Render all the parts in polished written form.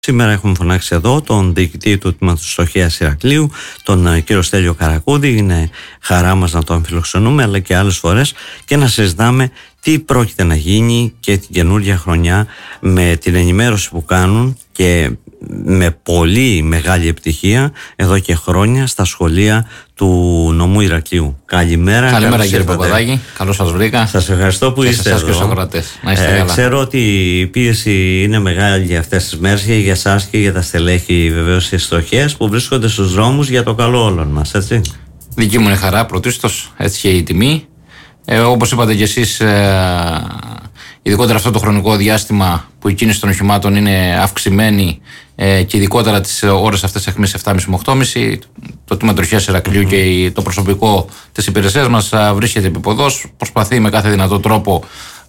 Σήμερα έχουμε φωνάξει εδώ τον διοικητή του Τμήματος Στοχείας Ηρακλείου, τον κύριο Στέλιο Καρακούδη. Είναι χαρά μας να τον φιλοξενούμε, αλλά και άλλες φορές, και να συζητάμε τι πρόκειται να γίνει και την καινούργια χρονιά με την ενημέρωση που κάνουν και με πολύ μεγάλη επιτυχία εδώ και χρόνια στα σχολεία του νομού Ηρακλείου. Καλημέρα. Καλημέρα κύριε Παπαδάκη, καλώς σας βρήκα. Σας ευχαριστώ που είστε εδώ. Και στους ακροατές. Να είστε καλά. Ξέρω ότι η πίεση είναι μεγάλη για αυτές τις μέρες και για εσάς και για τα στελέχη βεβαίως της Στοχείας που βρίσκονται στους δρόμους για το καλό όλων μας, έτσι. Δική μου είναι χαρά πρωτίστως, έτσι και η τιμή. Όπως είπατε και εσείς, ειδικότερα αυτό το χρονικό διάστημα που η κίνηση των οχημάτων είναι αυξημένη και ειδικότερα τις ώρες αυτές εκμής 7.30 με 8.30, το Τμήμα Τροχέας Ηρακλείου και το προσωπικό της υπηρεσίας μας βρίσκεται επίποδος, προσπαθεί με κάθε δυνατό τρόπο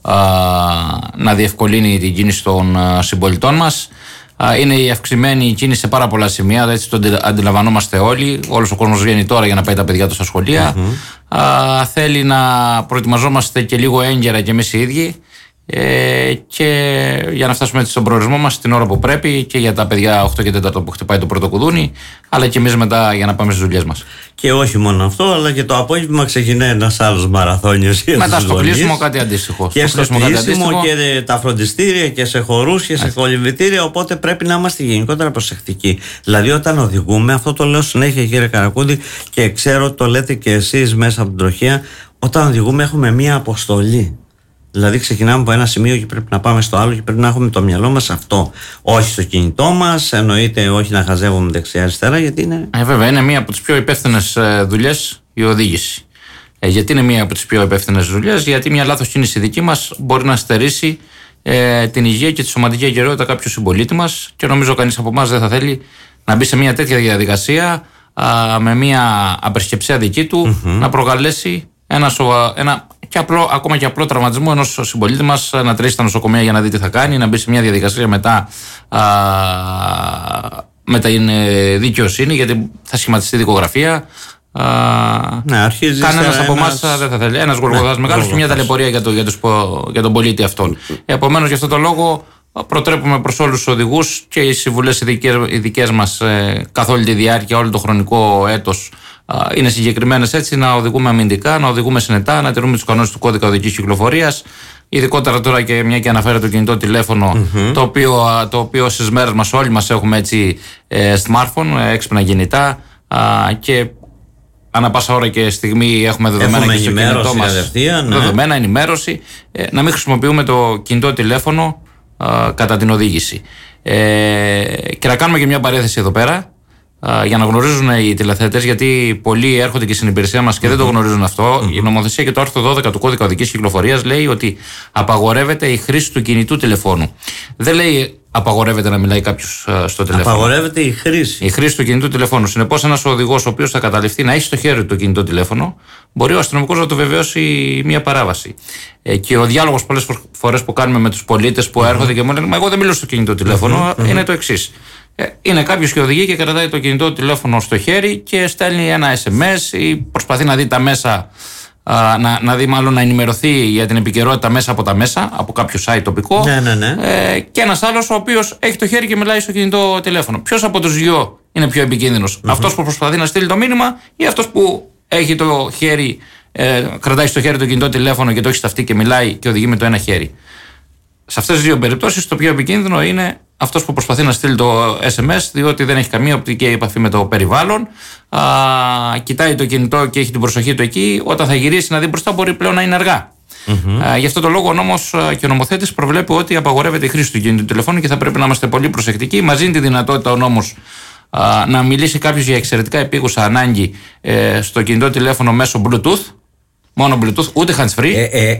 να διευκολύνει την κίνηση των συμπολιτών μας. Είναι η αυξημένη κίνηση σε πάρα πολλά σημεία, έτσι το αντιλαμβανόμαστε όλοι. Όλος ο κόσμος βγαίνει τώρα για να πάει τα παιδιά του στα σχολεία. Θέλει να προετοιμαζόμαστε και λίγο έγκαιρα και εμείς οι ίδιοι και για να φτάσουμε έτσι στον προορισμό μας την ώρα που πρέπει και για τα παιδιά 8 και 4 που χτυπάει το πρώτο κουδούνι, αλλά και εμείς μετά για να πάμε στις δουλειές μας. Και όχι μόνο αυτό, αλλά και το απόγευμα ξεκινάει ένας άλλος μαραθώνιος. Μετά στο κλείσιμο κάτι αντίστοιχο. Και στο κλείσιμο και τα φροντιστήρια και σε χορούς και σε κολυμβητήρια. Οπότε πρέπει να είμαστε γενικότερα προσεκτικοί. Δηλαδή, όταν οδηγούμε, αυτό το λέω συνέχεια κύριε Καρακούδη και ξέρω ότι το λέτε και εσείς μέσα από την τροχέα, όταν οδηγούμε έχουμε μία αποστολή. Δηλαδή ξεκινάμε από ένα σημείο και πρέπει να πάμε στο άλλο και πρέπει να έχουμε το μυαλό μας αυτό. Όχι στο κινητό μας, εννοείται όχι να χαζεύουμε δεξιά-αριστερά, γιατί είναι. Βέβαια, είναι μία από τις πιο υπεύθυνες δουλειές η οδήγηση. Γιατί είναι μία από τις πιο υπεύθυνες δουλειές, γιατί μια λάθος κίνηση δική μας μπορεί να στερήσει την υγεία και τη σωματική αγκαιρότητα κάποιου συμπολίτη μας και νομίζω κανείς από εμάς δεν θα θέλει να μπει σε μια τέτοια διαδικασία με μια απερσκεψία δική του να προκαλέσει ένα και ακόμα και απλό τραυματισμό ενός συμπολίτη μας, να τρέχει στα νοσοκομεία για να δει τι θα κάνει, να μπει σε μια διαδικασία μετά με την δικαιοσύνη, γιατί θα σχηματιστεί δικογραφία. Κανένας από εμάς δεν θα θέλει. Ένας γολγοθάς μεγάλος και μια ταλαιπωρία για τον πολίτη αυτόν. Επομένως, γι' αυτό το λόγο προτρέπουμε προς όλους τους οδηγούς και οι συμβουλές οι δικές μας καθ' όλη τη διάρκεια, όλο το χρονικό έτος είναι συγκεκριμένες, έτσι, να οδηγούμε αμυντικά, να οδηγούμε συνετά, να τηρούμε τους κανόνες του κώδικα οδικής κυκλοφορίας. Ειδικότερα τώρα και μια και αναφέρεται το κινητό τηλέφωνο, το οποίο στις μέρες μας όλοι μας έχουμε έτσι smartphone, έξυπνα κινητά και ανά πάσα ώρα και στιγμή έχουμε δεδομένα και στο κινητό μας. Δεδομένα, ενημέρωση. Να μην χρησιμοποιούμε το κινητό τηλέφωνο κατά την οδήγηση. Και να κάνουμε και μια παρένθεση εδώ πέρα για να γνωρίζουν οι τηλεθεατές, γιατί πολλοί έρχονται και στην υπηρεσία μας και δεν το γνωρίζουν αυτό. Η νομοθεσία και το άρθρο 12 του Κώδικα Οδικής Κυκλοφορίας λέει ότι απαγορεύεται η χρήση του κινητού τηλεφώνου. Δεν λέει απαγορεύεται να μιλάει κάποιος στο τηλέφωνο. Απαγορεύεται η χρήση. Η χρήση του κινητού τηλεφώνου. Συνεπώς, ένας οδηγός ο οποίος θα καταληφθεί να έχει στο χέρι του το κινητό τηλέφωνο, μπορεί ο αστυνομικός να του βεβαιώσει μια παράβαση. Και ο διάλογος πολλές φορές που κάνουμε με τους πολίτες που έρχονται και μου λένε: Μα εγώ δεν μιλώ στο κινητό τηλέφωνο, είναι το εξής. Είναι κάποιος και οδηγεί και κρατάει το κινητό τηλέφωνο στο χέρι και στέλνει ένα SMS ή προσπαθεί να δει τα μέσα, να δει μάλλον να ενημερωθεί για την επικαιρότητα μέσα από τα μέσα, από κάποιο site τοπικό. Και ένας άλλος ο οποίος έχει το χέρι και μιλάει στο κινητό τηλέφωνο. Ποιος από τους δυο είναι πιο επικίνδυνος, αυτός που προσπαθεί να στείλει το μήνυμα ή αυτός που έχει το χέρι, κρατάει στο χέρι το κινητό τηλέφωνο και το έχει στα αυτή και μιλάει και οδηγεί με το ένα χέρι? Σε αυτές τις δύο περιπτώσεις, το πιο επικίνδυνο είναι αυτός που προσπαθεί να στείλει το SMS, διότι δεν έχει καμία οπτική επαφή με το περιβάλλον. Κοιτάει το κινητό και έχει την προσοχή του εκεί. Όταν θα γυρίσει να δει μπροστά, μπορεί πλέον να είναι αργά. Γι' αυτό το λόγο ο νόμος και ο νομοθέτης προβλέπει ότι απαγορεύεται η χρήση του κινητού τηλεφώνου και θα πρέπει να είμαστε πολύ προσεκτικοί. Μας δίνει τη δυνατότητα ο νόμος να μιλήσει κάποιος για εξαιρετικά επίγουσα ανάγκη στο κινητό τηλέφωνο μέσω Bluetooth. Μόνο Bluetooth, ούτε hands-free.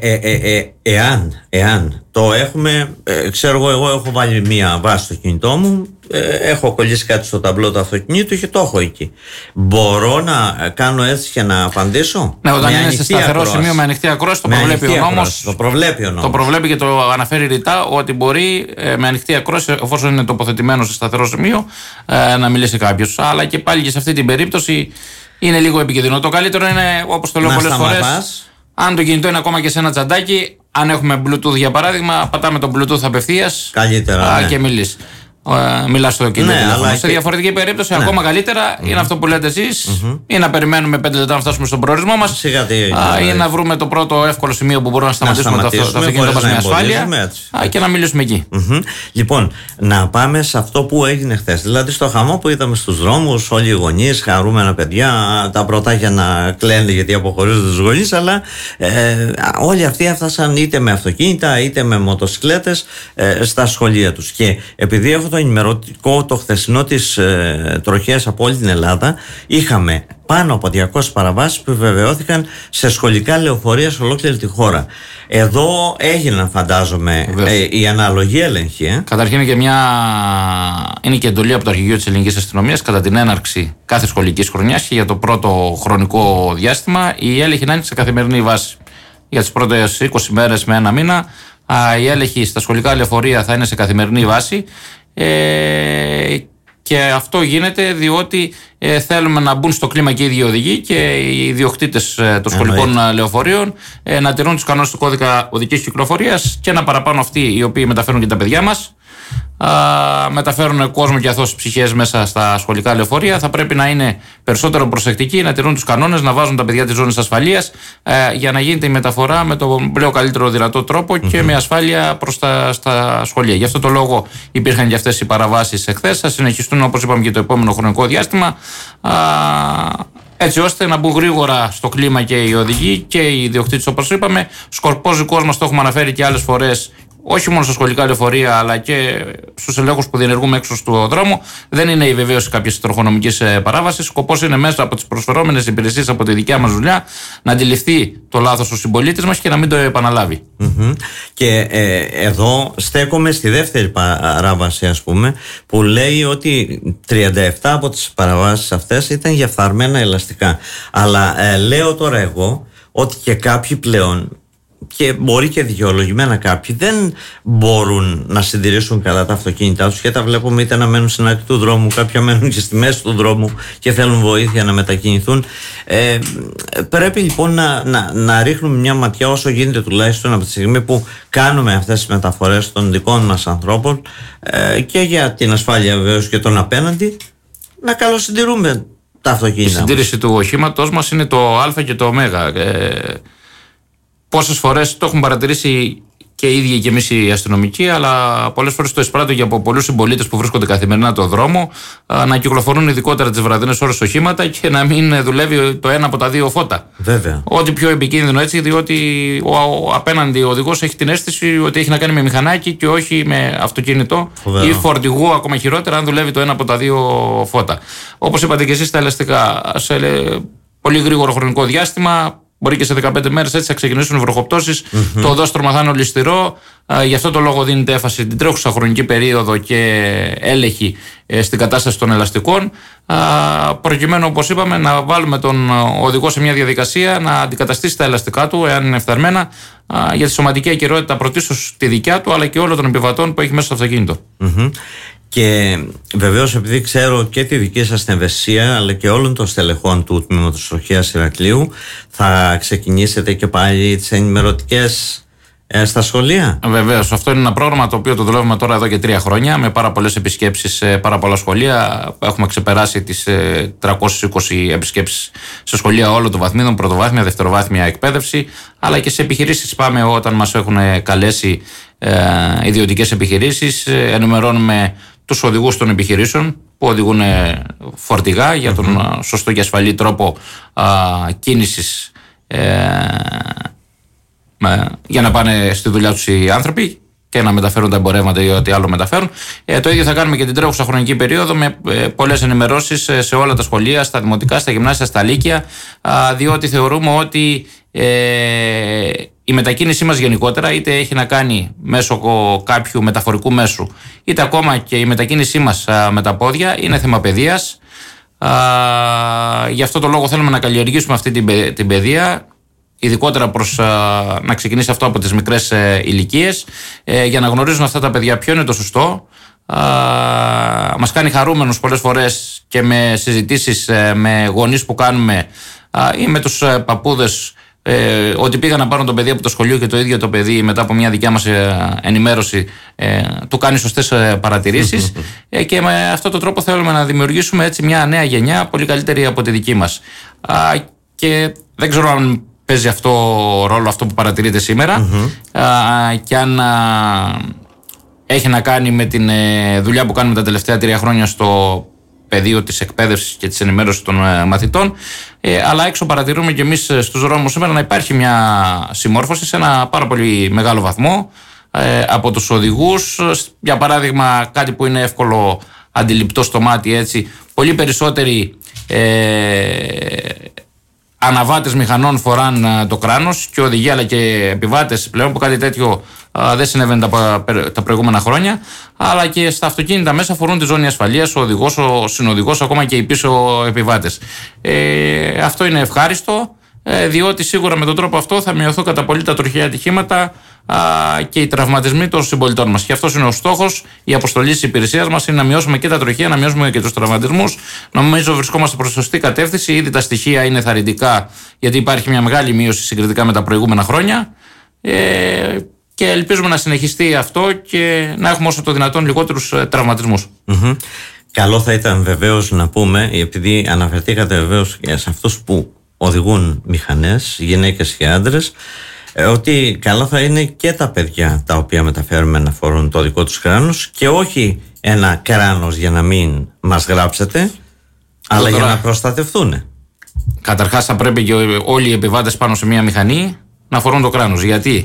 Εάν το έχουμε, ξέρω εγώ έχω βάλει μία βάση στο κινητό μου, έχω κολλήσει κάτι στο ταμπλό του αυτοκινήτου και το έχω εκεί. Μπορώ να κάνω έτσι και να απαντήσω? Ναι, όταν είναι σε σταθερό σημείο με ανοιχτή ακρόαση, το προβλέπει ο νόμος. Το προβλέπει και το αναφέρει ρητά ότι μπορεί με ανοιχτή ακρόαση, εφόσον είναι τοποθετημένο σε σταθερό σημείο, να μιλήσει κάποιος. Αλλά και πάλι και σε αυτή την περίπτωση είναι λίγο επικίνδυνο. Το καλύτερο είναι, όπως το λέω πολλές φορές, αν το κινητό είναι ακόμα και σε ένα τσαντάκι, αν έχουμε Bluetooth για παράδειγμα, πατάμε το Bluetooth απευθείας καλύτερα, και μιλείς. μιλάς στο κινητό τηλέφωνο. αλλά Σε διαφορετική περίπτωση, ακόμα καλύτερα είναι αυτό που λέτε εσείς, ή να περιμένουμε 5 λεπτά να φτάσουμε στον προορισμό μας, ή να βρούμε το πρώτο εύκολο σημείο που μπορούμε να σταματήσουμε το αυτοκίνητο μας με ασφάλεια και να μιλήσουμε εκεί. Λοιπόν, να πάμε σε αυτό που έγινε χθες. Δηλαδή, στο χαμό που είδαμε στους δρόμους, όλοι οι γονείς, χαρούμενα παιδιά, τα πρωτάκια να κλαίνουν γιατί αποχωρίζουν τους γονείς, αλλά όλοι αυτοί έφτασαν είτε με αυτοκίνητα είτε με μοτοσυκλέτες στα σχολεία τους. Και επειδή έχω το ενημερωτικό το χθεσινό της τροχέας από όλη την Ελλάδα, είχαμε πάνω από 200 παραβάσεις που βεβαιώθηκαν σε σχολικά λεωφορεία σε ολόκληρη τη χώρα. Εδώ έγιναν, φαντάζομαι, η αναλογή έλεγχη. Καταρχήν είναι και εντολή από το Αρχηγείο της Ελληνικής Αστυνομίας κατά την έναρξη κάθε σχολικής χρονιάς και για το πρώτο χρονικό διάστημα η έλεγχη να είναι σε καθημερινή βάση. Για τις πρώτες 20 μέρες με ένα μήνα η έλεγχη στα σχολικά λεωφορεία θα είναι σε καθημερινή βάση. Και αυτό γίνεται διότι θέλουμε να μπουν στο κλίμα και οι ίδιοι οδηγοί και οι ιδιοκτήτες των σχολικών λεωφορείων να τηρούν τους κανόνες του κώδικα οδικής κυκλοφορίας και να παραπάνω αυτοί οι οποίοι μεταφέρουν και τα παιδιά μας, μεταφέρουν κόσμο και αθώες ψυχές μέσα στα σχολικά λεωφορεία. Θα πρέπει να είναι περισσότερο προσεκτικοί, να τηρούν τους κανόνες, να βάζουν τα παιδιά της ζώνης ασφαλείας για να γίνεται η μεταφορά με τον πλέον καλύτερο δυνατό τρόπο και με ασφάλεια προς στα σχολεία. Γι' αυτό το λόγο υπήρχαν και αυτές οι παραβάσεις εχθές. Θα συνεχιστούν, όπως είπαμε, και το επόμενο χρονικό διάστημα, έτσι ώστε να μπουν γρήγορα στο κλίμα και οι οδηγοί και οι ιδιοκτήτες, όπως είπαμε. Σκοπός δικός μας, το έχουμε αναφέρει και άλλες φορές, όχι μόνο στα σχολικά λεωφορεία αλλά και στους ελέγχους που διενεργούμε έξω στο δρόμο, δεν είναι η βεβαίωση κάποιες τροχονομικής παράβασης. Σκοπός είναι μέσα από τις προσφερόμενες υπηρεσίες, από τη δικιά μας δουλειά, να αντιληφθεί το λάθος ο συμπολίτης μας και να μην το επαναλάβει. Και εδώ στέκομαι στη δεύτερη παράβαση, ας πούμε, που λέει ότι 37 από τις παραβάσεις αυτές ήταν για φθαρμένα ελαστικά. Αλλά λέω τώρα εγώ ότι και κάποιοι πλέον, και μπορεί και δικαιολογημένα κάποιοι, δεν μπορούν να συντηρήσουν καλά τα αυτοκίνητά τους και τα βλέπουμε είτε να μένουν στην άκρη του δρόμου, κάποια μένουν και στη μέση του δρόμου και θέλουν βοήθεια να μετακινηθούν. Πρέπει λοιπόν να ρίχνουμε μια ματιά όσο γίνεται, τουλάχιστον από τη στιγμή που κάνουμε αυτές τις μεταφορές των δικών μας ανθρώπων και για την ασφάλεια βεβαίως και τον απέναντι, να καλοσυντηρούμε τα αυτοκίνητα. Η συντήρηση του οχήματος μας είναι το α και το ω. Πόσες φορές το έχουν παρατηρήσει και οι ίδιοι και εμείς οι αστυνομικοί, αλλά πολλές φορές το εισπράττω και από πολλούς συμπολίτες που βρίσκονται καθημερινά το δρόμο, να κυκλοφορούν ειδικότερα τις βραδινές ώρες οχήματα και να μην δουλεύει το ένα από τα δύο φώτα. Βέβαια. Ό,τι πιο επικίνδυνο έτσι, διότι ο απέναντι οδηγός έχει την αίσθηση ότι έχει να κάνει με μηχανάκι και όχι με αυτοκίνητο ή φορτηγό, ακόμα χειρότερα, αν δουλεύει το ένα από τα δύο φώτα. Όπως είπατε και εσείς, τα ελαστικά σε πολύ γρήγορο χρονικό διάστημα. Μπορεί και σε 15 μέρες έτσι θα ξεκινήσουν οι βροχοπτώσεις. Το οδόστρωμα θα είναι ολισθηρό. Γι' αυτό το λόγο δίνεται έμφαση την τρέχουσα χρονική περίοδο και έλεγχη στην κατάσταση των ελαστικών. Προκειμένου, όπως είπαμε, να βάλουμε τον οδηγό σε μια διαδικασία να αντικαταστήσει τα ελαστικά του, εάν είναι φθαρμένα, για τη σωματική ακεραιότητα πρωτίστως τη δικιά του, αλλά και όλων των επιβατών που έχει μέσα στο αυτοκίνητο. Και βεβαίως, επειδή ξέρω και τη δική σας την ευαισθησία αλλά και όλων των στελεχών του Τμήματος Τροχέας Ηρακλείου, θα ξεκινήσετε και πάλι τις ενημερωτικές στα σχολεία? Βεβαίως, αυτό είναι ένα πρόγραμμα το οποίο το δουλεύουμε τώρα εδώ και 3 χρόνια, με πάρα πολλές επισκέψεις σε πάρα πολλά σχολεία. Έχουμε ξεπεράσει τις 320 επισκέψεις σε σχολεία όλων των βαθμίδων, πρωτοβάθμια, δευτεροβάθμια εκπαίδευση, αλλά και σε επιχειρήσεις πάμε όταν μας έχουν καλέσει ιδιωτικές επιχειρήσεις. Ενημερώνουμε τους οδηγούς των επιχειρήσεων που οδηγούν φορτηγά για τον σωστό και ασφαλή τρόπο κίνησης, για να πάνε στη δουλειά τους οι άνθρωποι και να μεταφέρουν τα εμπορεύματα ή ό,τι άλλο μεταφέρουν. Το ίδιο θα κάνουμε και την τρέχουσα χρονική περίοδο, με πολλές ενημερώσεις σε όλα τα σχολεία, στα δημοτικά, στα γυμνάσια, στα λύκεια, διότι θεωρούμε ότι η μετακίνησή μας γενικότερα, είτε έχει να κάνει μέσω κάποιου μεταφορικού μέσου, είτε ακόμα και η μετακίνησή μας με τα πόδια, είναι θέμα παιδείας. Γι' αυτό το λόγο θέλουμε να καλλιεργήσουμε αυτή την παιδεία, ειδικότερα προς να ξεκινήσει αυτό από τις μικρές ηλικίες, για να γνωρίζουν αυτά τα παιδιά ποιο είναι το σωστό. Μας κάνει χαρούμενους πολλές φορές και με συζητήσεις με γονείς που κάνουμε ή με τους παππούδες ότι πήγαν να πάρουν το παιδί από το σχολείο και το ίδιο το παιδί μετά από μια δικιά μας ενημέρωση του κάνει σωστές παρατηρήσεις και με αυτόν τον τρόπο θέλουμε να δημιουργήσουμε έτσι μια νέα γενιά πολύ καλύτερη από τη δική μας. Και δεν ξέρω αν παίζει αυτό ρόλο αυτό που παρατηρείτε σήμερα και αν έχει να κάνει με την δουλειά που κάνουμε τα τελευταία 3 χρόνια στο πεδίο της εκπαίδευσης και της ενημέρωσης των μαθητών, αλλά έξω παρατηρούμε και εμείς στους δρόμους σήμερα να υπάρχει μια συμμόρφωση σε ένα πάρα πολύ μεγάλο βαθμό από τους οδηγούς. Για παράδειγμα, κάτι που είναι εύκολο αντιληπτό στο μάτι, έτσι, πολύ περισσότεροι αναβάτες μηχανών φοράν το κράνος και οδηγοί αλλά και επιβάτες πλέον, που κάτι τέτοιο δεν συνέβαινε τα προηγούμενα χρόνια, αλλά και στα αυτοκίνητα μέσα φορούν τη ζώνη ασφαλείας, ο οδηγός, ο συνοδηγός, ακόμα και οι πίσω επιβάτες. Αυτό είναι ευχάριστο, διότι σίγουρα με τον τρόπο αυτό θα μειωθούν κατά πολύ τα τροχαία ατυχήματα και οι τραυματισμοί των συμπολιτών μας. Και αυτός είναι ο στόχος, η αποστολή της υπηρεσίας μας είναι να μειώσουμε και τα τροχαία, να μειώσουμε και τους τραυματισμούς. Νομίζω βρισκόμαστε προς σωστή κατεύθυνση. Ήδη τα στοιχεία είναι θαρρυντικά, γιατί υπάρχει μια μεγάλη μείωση συγκριτικά με τα προηγούμενα χρόνια. Και ελπίζουμε να συνεχιστεί αυτό και να έχουμε όσο το δυνατόν λιγότερους τραυματισμούς. Καλό θα ήταν βεβαίως να πούμε, επειδή αναφερθήκατε βεβαίως σε αυτούς που οδηγούν μηχανές, γυναίκες και άντρες, ότι καλό θα είναι και τα παιδιά τα οποία μεταφέρουμε να φορούν το δικό τους κράνος και όχι ένα κράνος για να μην μας γράψετε, αλλά για να προστατευτούν. Καταρχάς θα πρέπει και όλοι οι επιβάτες πάνω σε μια μηχανή να φορούν το κράνος. Γιατί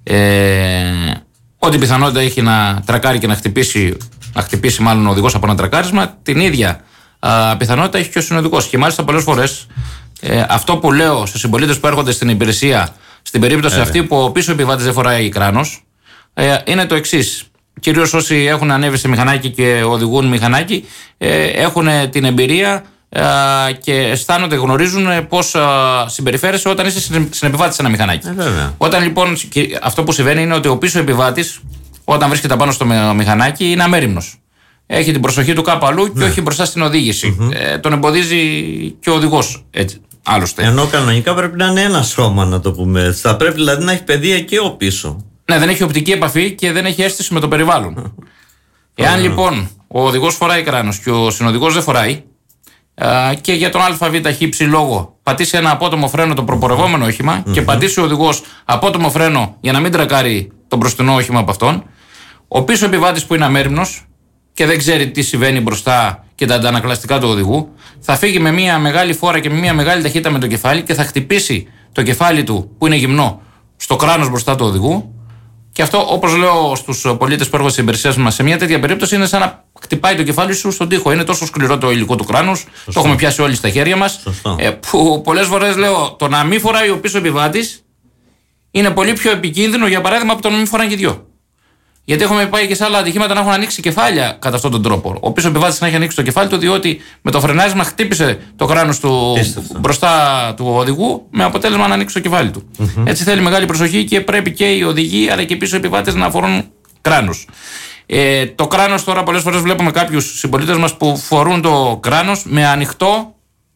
ό,τι πιθανότητα έχει να τρακάρει και να χτυπήσει μάλλον ο οδηγός από ένα τρακάρισμα, την ίδια πιθανότητα έχει και ο συνοδικός. Και μάλιστα πολλές φορές αυτό που λέω σε συμπολίτες που έρχονται στην υπηρεσία, στην περίπτωση αυτή που ο πίσω επιβάτης δεν φοράει κράνος, είναι το εξής. Κυρίως όσοι έχουν ανέβει σε μηχανάκι και οδηγούν μηχανάκι, έχουν την εμπειρία και αισθάνονται, γνωρίζουν πώς συμπεριφέρεσαι όταν είσαι συνεπιβάτης σε ένα μηχανάκι. Όταν λοιπόν αυτό που συμβαίνει είναι ότι ο πίσω επιβάτης, όταν βρίσκεται πάνω στο μηχανάκι, είναι αμέριμνος. Έχει την προσοχή του κάπου αλλού και όχι μπροστά στην οδήγηση. Τον εμποδίζει και ο οδηγός. Έτσι, άλλωστε. Ενώ κανονικά πρέπει να είναι ένα σώμα, να το πούμε έτσι. Θα πρέπει δηλαδή να έχει παιδεία και ο πίσω. Ναι, δεν έχει οπτική επαφή και δεν έχει αίσθηση με το περιβάλλον. Εάν λοιπόν ο οδηγός φοράει κράνος και ο συνοδηγός δεν φοράει, και για τον ΑΒХ λόγο πατήσει ένα απότομο φρένο το προπορευόμενο όχημα και πατήσει ο οδηγός απότομο φρένο για να μην τρακάρει το μπροστινό όχημα από αυτόν, ο πίσω επιβάτης που είναι αμέριμνος και δεν ξέρει τι συμβαίνει μπροστά και τα αντανακλαστικά του οδηγού, θα φύγει με μια μεγάλη φόρα και με μια μεγάλη ταχύτητα με το κεφάλι και θα χτυπήσει το κεφάλι του που είναι γυμνό στο κράνος μπροστά του οδηγού. Και αυτό, όπως λέω στους πολίτες που έρχονται στις υπηρεσίες μας, σε μια τέτοια περίπτωση είναι σαν να χτυπάει το κεφάλι σου στον τοίχο. Είναι τόσο σκληρό το υλικό του κράνους, το έχουμε πιάσει όλοι στα χέρια μας. Που πολλές φορές λέω, το να μην φοράει ο πίσω επιβάτης είναι πολύ πιο επικίνδυνο, για παράδειγμα, από το να μην φοράνε και δυο. Γιατί έχουμε πάει και σε άλλα ατυχήματα να έχουν ανοίξει κεφάλια κατά αυτόν τον τρόπο. Ο πίσω επιβάτης να έχει ανοίξει το κεφάλι του, διότι με το φρενάρισμα χτύπησε το κράνος του μπροστά του οδηγού, με αποτέλεσμα να ανοίξει το κεφάλι του. Έτσι θέλει μεγάλη προσοχή και πρέπει και οι οδηγοί αλλά και οι πίσω επιβάτες να φορούν κράνος. Το κράνος τώρα, πολλές φορές βλέπουμε κάποιους συμπολίτες μας που φορούν το κράνος με ανοιχτό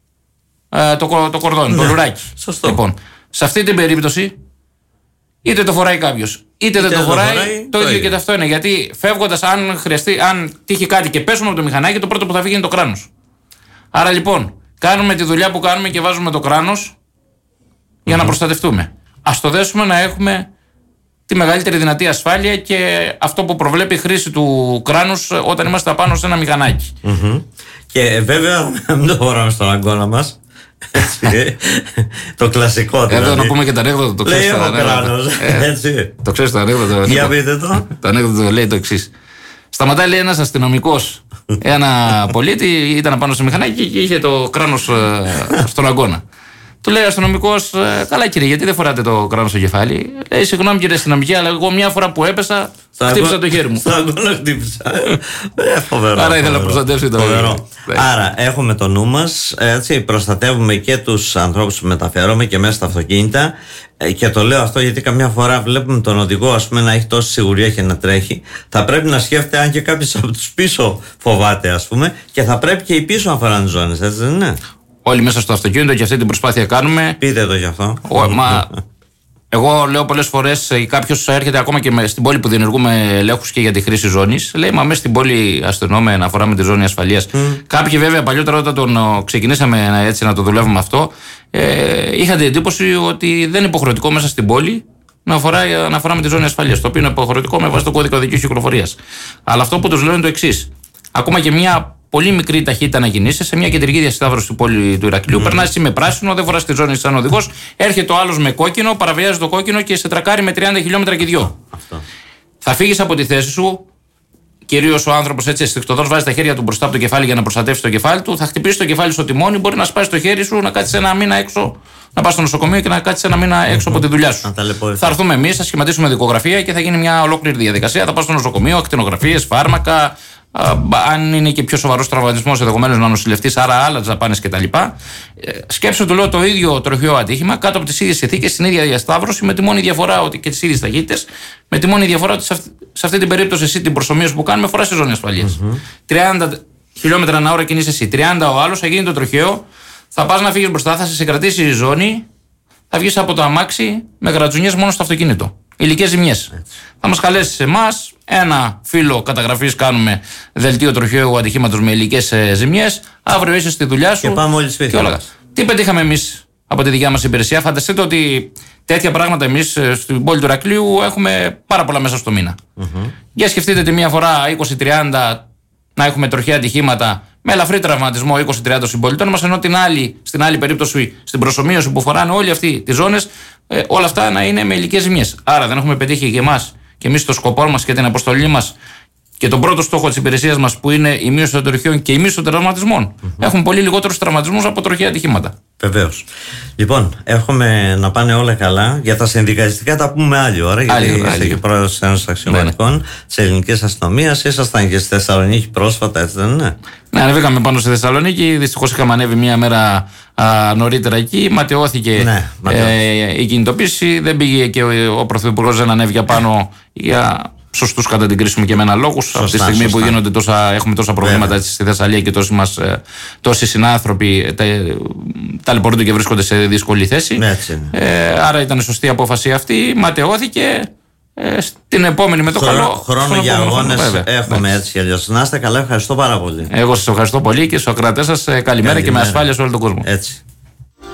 το κορδόνι, το λουράκι. Λοιπόν, σε αυτή την περίπτωση, είτε το φοράει κάποιος, είτε δεν το φοράει, το ίδιο και αυτό είναι. Γιατί φεύγοντας, αν χρειαστεί, αν τύχει κάτι και πέσουμε από το μηχανάκι, το πρώτο που θα φύγει είναι το κράνος. Άρα λοιπόν, κάνουμε τη δουλειά που κάνουμε και βάζουμε το κράνος για να προστατευτούμε. Ας το δέσουμε να έχουμε τη μεγαλύτερη δυνατή ασφάλεια και αυτό που προβλέπει η χρήση του κράνους όταν είμαστε απάνω σε ένα μηχανάκι. Και βέβαια, μην το φοράμε στον αγκώνα μας. Το κλασικό δηλαδή. Εδώ να πούμε και τα ανέκδοτα. Το ξέρεις το ανέκδοτο. Το ξέρεις το ανέκδοτο. Για πείτε το. Το ανέκδοτο λέει το εξής. Σταματάει, λέει, ένας αστυνομικός ένα πολίτη, ήταν πάνω σε μηχανάκι και είχε το κράνος στον αγκώνα. Του λέει ο αστυνομικός, καλά κύριε, γιατί δεν φοράτε το κράνος στο κεφάλι? Λέει, συγγνώμη κύριε αστυνομική, αλλά εγώ μια φορά που έπεσα, χτύπησα το χέρι μου. Στα αγκώνα χτύπησα. Φοβερό. Άρα ήθελα να προστατεύσει το φοβερό. Άρα έχουμε το νου μας, έτσι, προστατεύουμε και τους ανθρώπους που μεταφέρουμε και μέσα στα αυτοκίνητα. Και το λέω αυτό γιατί καμιά φορά βλέπουμε τον οδηγό, ας πούμε, να έχει τόση σιγουριά και να τρέχει. Θα πρέπει να σκέφτεται αν και κάποιος από τους πίσω φοβάται, ας πούμε, και θα πρέπει και οι πίσω να φοράνε ζώνες, έτσι δεν είναι? όλοι μέσα στο αυτοκίνητο και αυτή την προσπάθεια κάνουμε. Πείτε το γι' αυτό. Εγώ λέω πολλές φορές, κάποιος έρχεται ακόμα και στην πόλη που διενεργούμε ελέγχους και για τη χρήση ζώνης. Λέει, μα μέσα στην πόλη αστυνομούμε αναφορά με τη ζώνη ασφαλείας. Κάποιοι βέβαια παλιότερα, όταν ξεκινήσαμε έτσι να το δουλεύουμε αυτό, είχαν την εντύπωση ότι δεν είναι υποχρεωτικό μέσα στην πόλη να αναφορά με τη ζώνη ασφαλείας. Το οποίο είναι υποχρεωτικό με βάση το κώδικα οδικής κυκλοφορίας. Αλλά αυτό που τους λέω είναι το εξής. Ακόμα και μια πολύ μικρή ταχύτητα να κινείσαι σε μια κεντρική διασταύρωση του πόλη του Ηρακλείου. Περνάς εσύ με πράσινο, δεν φοράς τη ζώνη σαν οδηγός, έρχεται ο άλλος με κόκκινο, παραβιάζει το κόκκινο και σε τρακάρει με 30 χιλιόμετρα και 2. Θα φύγεις από τη θέση σου, κυρίως ο άνθρωπος έτσι αισθηκτοδός βάζει τα χέρια του μπροστά από το κεφάλι για να προστατεύσει το κεφάλι του, θα χτυπήσει το κεφάλι στο τιμόνι, μπορεί να σπάσει το χέρι σου, να κάτσεις ένα μήνα έξω, να πας στο νοσοκομείο και να κάτσεις ένα μήνα έξω από τη δουλειά σου. Θα έρθουμε εμείς, θα σχηματίσουμε δικογραφία και θα γίνει μια ολόκληρη διαδικασία. Θα πας στο νοσοκομείο, ακτινογραφίες, φάρμακα. Αν είναι και πιο σοβαρός τραυματισμός, ενδεχομένως να νοσηλευτείς, άρα άλλα δαπάνες κτλ. Σκέψου, του λέω, το ίδιο τροχαίο ατύχημα κάτω από τις ίδιες συνθήκες, στην ίδια διασταύρωση, με τη μόνη διαφορά ότι και τις ίδιες ταχύτητες, με τη μόνη διαφορά ότι σε αυτή την περίπτωση εσύ την προσομοίωση που κάνουμε φοράς τη ζώνη ασφαλείας. 30 χιλιόμετρα ανά ώρα κινείσαι εσύ, 30 ο άλλος, θα γίνει το τροχαίο, θα πας να φύγεις μπροστά, θα σε συγκρατήσει η ζώνη, θα βγεις από το αμάξι με γρατζουνιές μόνο στο αυτοκίνητο. Υλικές ζημιές. Θα μας καλέσεις εμάς, ένα φύλλο καταγραφής κάνουμε δελτίο τροχαίου ατυχήματος με υλικές ζημιές. Αύριο είσαι στη δουλειά σου. Και πάμε όλοι σπίτι. Τι πετύχαμε εμείς από τη δικιά μας υπηρεσία? Φανταστείτε ότι τέτοια πράγματα εμείς στην πόλη του Ηρακλείου έχουμε πάρα πολλά μέσα στο μήνα. Για σκεφτείτε τη μία φορά 20-30 να έχουμε τροχαία ατυχήματα με ελαφρύ τραυματισμό 20-30 συμπολιτών μας, ενώ στην άλλη περίπτωση, στην προσομοίωση που φοράνε όλοι αυτοί τις ζώνες, όλα αυτά να είναι με υλικές ζημιές. Άρα δεν έχουμε πετύχει και εμείς το σκοπό μας και την αποστολή μας και τον πρώτο στόχο της υπηρεσίας μας, που είναι η μείωση των τροχαίων και η μείωση των τραυματισμών. Έχουμε πολύ λιγότερους τραυματισμούς από τροχαία ατυχήματα. Βεβαίως. Λοιπόν, εύχομαι να πάνε όλα καλά. Για τα συνδικαλιστικά τα πούμε άλλη ώρα. Γιατί είστε και πρόεδρος της Ένωσης Αξιωματικών της Ελληνικής Αστυνομίας. Ήσασταν και στη Θεσσαλονίκη πρόσφατα, έτσι δεν είναι? Ναι, ανεβήκαμε πάνω στη Θεσσαλονίκη. Δυστυχώς είχαμε ανέβει μία μέρα νωρίτερα εκεί. Ματαιώθηκε η κινητοποίηση. Δεν πήγε και ο Πρωθυπουργός, δεν ανέβηκε πάνω για σωστούς κατά την κρίση μου και εμένα λόγους. Από τη στιγμή που έχουμε τόσα προβλήματα στη Θεσσαλία και τόσοι συνάνθρωποι ταλαιπωρούνται και βρίσκονται σε δύσκολη θέση. Άρα ήταν σωστή η απόφαση αυτή. Ματαιώθηκε. Στην επόμενη με το χρόνο για αγώνες έχουμε έτσι κι αλλιώς. Να είστε καλά, ευχαριστώ πάρα πολύ. Εγώ σας ευχαριστώ πολύ και στους ακροατές σας καλημέρα και με ασφάλεια σε όλο τον κόσμο. Έτσι.